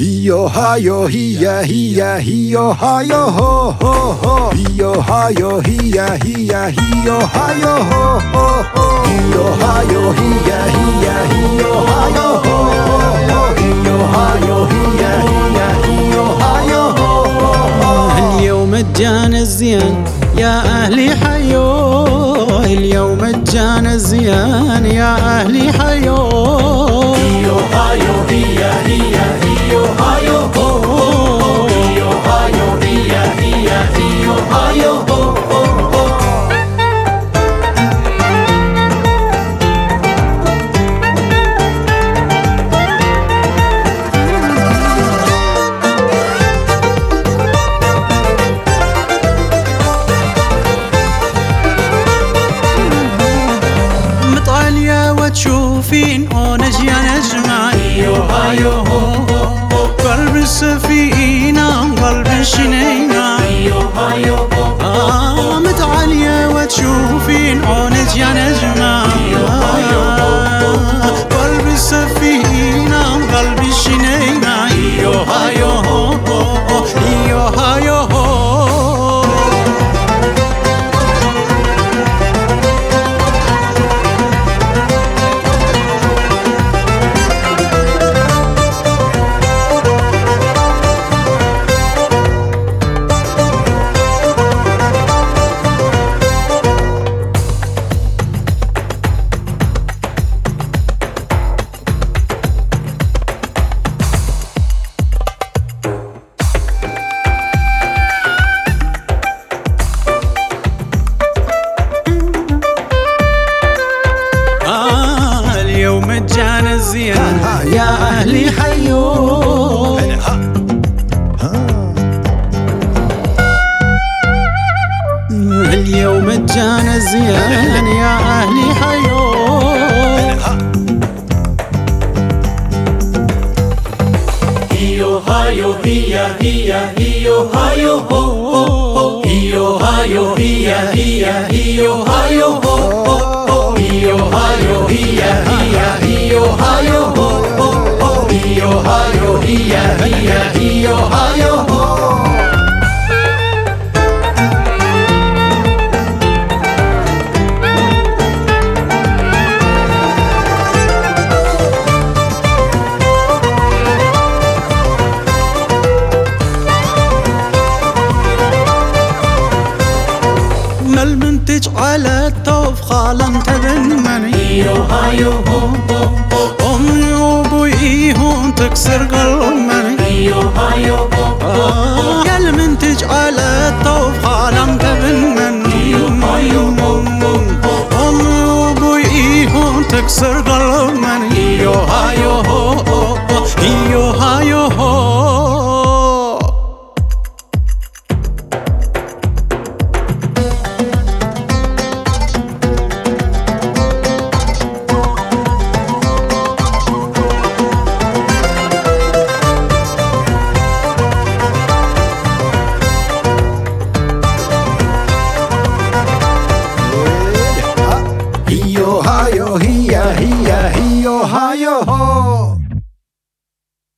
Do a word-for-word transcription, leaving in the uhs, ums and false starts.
Hiyo hayo hiya hiya hiyo hayo ho ho ho. Hiyo hayo hiya hiya hiyo hayo ho ho ho. Hiyo hayo hiya hiya hiyo hayo ho ho ho. Hiyo hayo hiya hiya hiyo hayo ho ho ho. اليوم جانا الزيان يا أهلي حيو، اليوم جانا الزيان يا أهلي حيو. هيو هايو هيا هيا هيو هايو هو هو. هيو هايو هيا هيا هيو هايو هو هو. مطالية وتشوفين أونج يا نجمة. هيو هايو هو هو. قلب السفينة قلب الشنينة. هيو هايو هو آه متعالية وتشوفين أونج يا نجمة. قلب السفينة قلب الشنينة. هيو هايو هو هيو هايو هو. جانا الزيان يا أهلي حيو. اليوم جانا الزيان يا أهلي حيو. هيو هايو هيا هيا هيو هايو هو هو. هيو هايو هيا هيا هيو هايو هو هو. هيو هايو هيا هيا هيو هايو هو هو. هيو هايو هيا هيا هيو هايو هو. ما المنتج على الطوف خالن تبنمني. هيو هايو هو هو. أمي وأبوي هون تكسر قلبي. هيو هايو هو آه يا المنتج على الطوف خالن تبنمني. هيو هايو هو هو. أمي وأبوي هون تكسر قلبي. هيو هايو